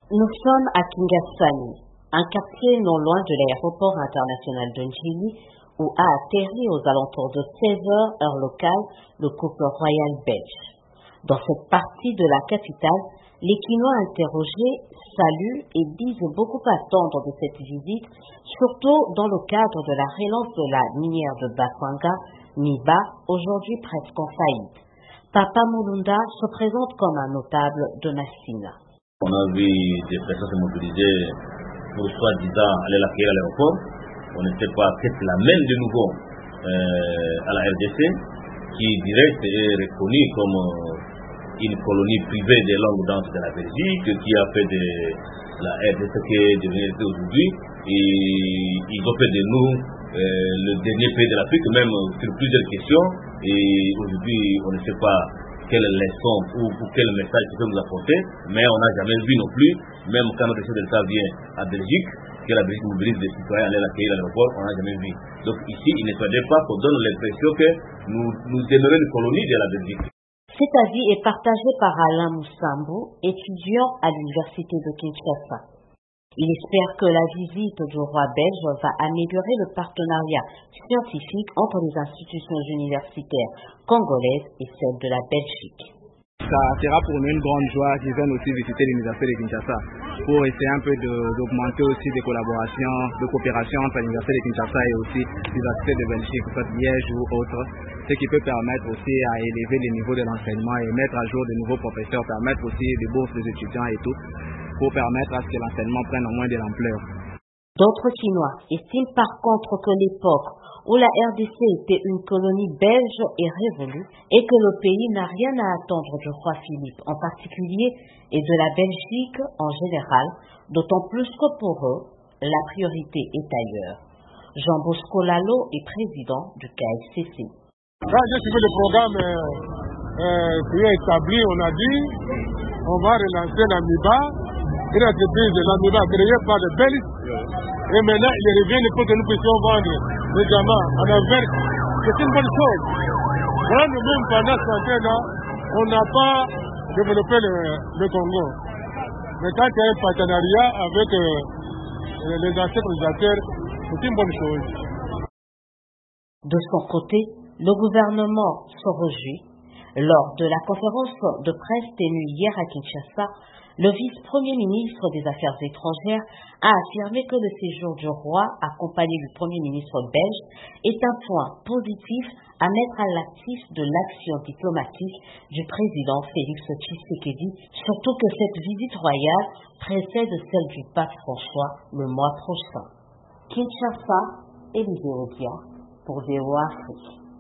Nous sommes à Kingasani, un quartier non loin de l'aéroport international de Njili, où a atterri aux alentours de 16h heure locale le couple royal belge. Dans cette partie de la capitale, les Quinois interrogés saluent et disent beaucoup attendre de cette visite, surtout dans le cadre de la relance de la minière de Bakwanga, Miba, aujourd'hui presque en faillite. Papa Mulunda se présente comme un notable de Massina. On a vu des personnes se mobiliser pour soi-disant aller l'accueillir à l'aéroport. On ne sait pas qu'est-ce qu'il amène de nouveau à la RDC, qui direct est reconnue comme une colonie privée des langues danses de la Belgique, qui a fait de la RDC qui est devenue aujourd'hui. Et ils ont fait de nous le dernier pays de l'Afrique, même sur plusieurs questions. Et aujourd'hui, on ne sait pas quelle leçon ou quel message il peut nous apporter, mais on n'a jamais vu non plus, même quand notre chef de l'État vient à Belgique, que la Belgique mobilise des citoyens aller l'accueillir à l'aéroport, on n'a jamais vu. Donc ici, il ne faudrait pas qu'on donne l'impression que nous demeurons une colonie de la Belgique. Cet avis est partagé par Alain Moussambo, étudiant à l'université de Kinshasa. Il espère que la visite du roi belge va améliorer le partenariat scientifique entre les institutions universitaires congolaises et celles de la Belgique. Ça sera pour nous une grande joie qu'ils viennent aussi visiter l'université de Kinshasa pour essayer un peu d'augmenter aussi des collaborations, de coopération entre l'université de Kinshasa et aussi les universités de Belgique, que ce soit Liège ou autres, ce qui peut permettre aussi à élever les niveaux de l'enseignement et mettre à jour de nouveaux professeurs, permettre aussi des bourses des étudiants et tout, pour permettre à ce que l'enseignement prenne au moins de l'ampleur. D'autres Chinois estiment par contre que l'époque où la RDC était une colonie belge est révolue et que le pays n'a rien à attendre du roi Philippe en particulier et de la Belgique en général, d'autant plus que pour eux, la priorité est ailleurs. Jean Bosco Lalo est président du KFCC. Quand j'ai suivi le programme qui est établi, on a dit on va relancer la MIBA, une entreprise de la MIBA créée par les Belges. Et maintenant, ils reviennent pour que nous puissions vendre les diamants en Anvers. C'est une bonne chose. Voilà, nous-mêmes, pendant ce temps-là, on n'a pas développé le Congo. Mais quand il y a un partenariat avec les anciens colonisations, c'est une bonne chose. De son côté, le gouvernement se réjouit. Lors de la conférence de presse tenue hier à Kinshasa, le vice-premier ministre des Affaires étrangères a affirmé que le séjour du roi, accompagné du premier ministre belge, est un point positif à mettre à l'actif de l'action diplomatique du président Félix Tshisekedi, surtout que cette visite royale précède celle du pape François le mois prochain. Kinshasa, Élisée Odia, pour VOA Afrique.